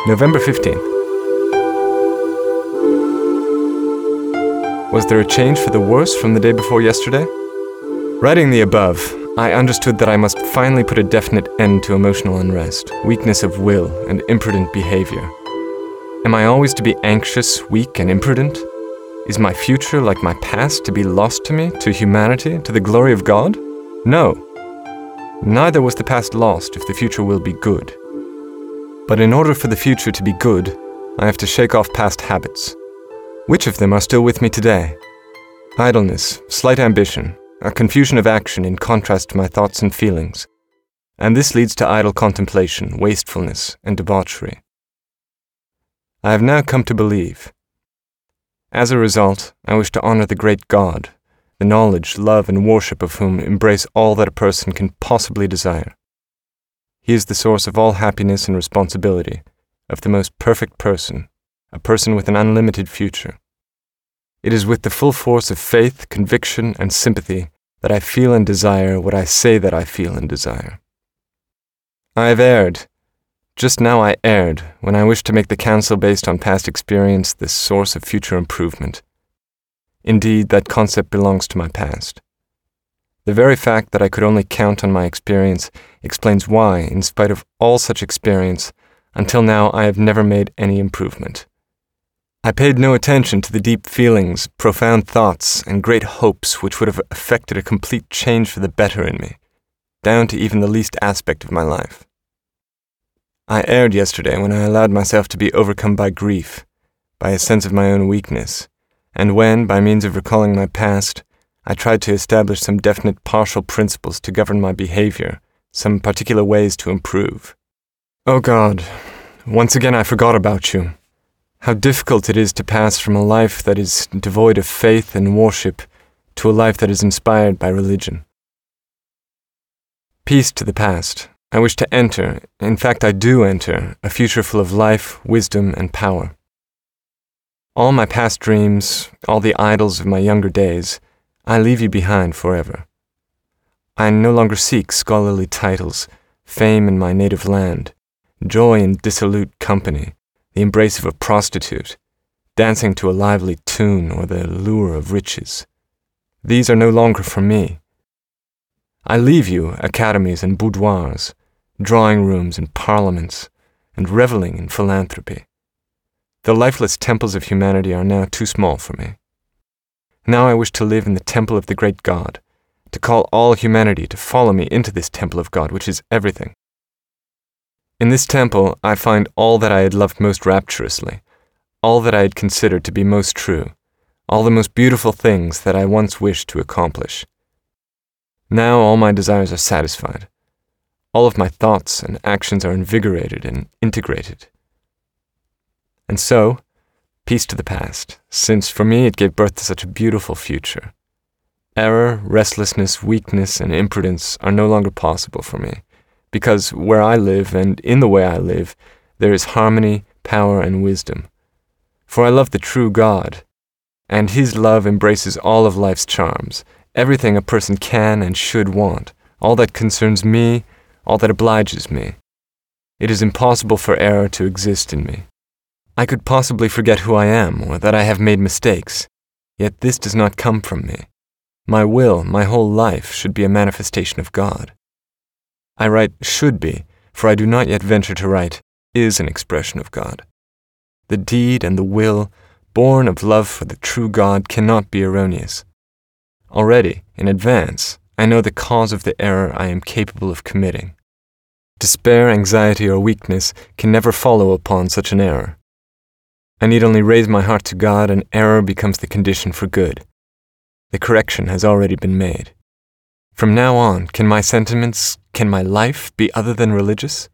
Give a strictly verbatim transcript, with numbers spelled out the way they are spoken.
November fifteenth. Was there a change for the worse from the day before yesterday? Writing the above, I understood that I must finally put a definite end to emotional unrest, weakness of will, and imprudent behavior. Am I always to be anxious, weak, and imprudent? Is my future, like my past, to be lost to me, to humanity, to the glory of God? No. Neither was the past lost if the future will be good. But in order for the future to be good, I have to shake off past habits. Which of them are still with me today? Idleness, slight ambition, a confusion of action in contrast to my thoughts and feelings. And this leads to idle contemplation, wastefulness, and debauchery. I have now come to believe. As a result, I wish to honor the great God, the knowledge, love, and worship of whom embrace all that a person can possibly desire. He is the source of all happiness and responsibility, of the most perfect person, a person with an unlimited future. It is with the full force of faith, conviction, and sympathy that I feel and desire what I say that I feel and desire. I have erred. Just now I erred when I wished to make the counsel based on past experience the source of future improvement. Indeed, that concept belongs to my past. The very fact that I could only count on my experience explains why, in spite of all such experience, until now I have never made any improvement. I paid no attention to the deep feelings, profound thoughts, and great hopes which would have effected a complete change for the better in me, down to even the least aspect of my life. I erred yesterday when I allowed myself to be overcome by grief, by a sense of my own weakness, and when, by means of recalling my past, I tried to establish some definite partial principles to govern my behavior, some particular ways to improve. Oh God, once again I forgot about you. How difficult it is to pass from a life that is devoid of faith and worship to a life that is inspired by religion. Peace to the past. I wish to enter, in fact I do enter, a future full of life, wisdom, and power. All my past dreams, all the idols of my younger days, I leave you behind forever. I no longer seek scholarly titles, fame in my native land, joy in dissolute company, the embrace of a prostitute, dancing to a lively tune or the lure of riches. These are no longer for me. I leave you academies and boudoirs, drawing rooms and parliaments, and reveling in philanthropy. The lifeless temples of humanity are now too small for me. Now I wish to live in the temple of the great God, to call all humanity to follow me into this temple of God, which is everything. In this temple I find all that I had loved most rapturously, all that I had considered to be most true, all the most beautiful things that I once wished to accomplish. Now all my desires are satisfied. All of my thoughts and actions are invigorated and integrated. And so, peace to the past, since for me it gave birth to such a beautiful future. Error, restlessness, weakness, and imprudence are no longer possible for me, because where I live and in the way I live, there is harmony, power, and wisdom. For I love the true God, and His love embraces all of life's charms, everything a person can and should want, all that concerns me, all that obliges me. It is impossible for error to exist in me. I could possibly forget who I am, or that I have made mistakes, yet this does not come from me. My will, my whole life, should be a manifestation of God. I write should be, for I do not yet venture to write is an expression of God. The deed and the will, born of love for the true God, cannot be erroneous. Already, in advance, I know the cause of the error I am capable of committing. Despair, anxiety, or weakness can never follow upon such an error. I need only raise my heart to God, and error becomes the condition for good. The correction has already been made. From now on, can my sentiments, can my life be other than religious?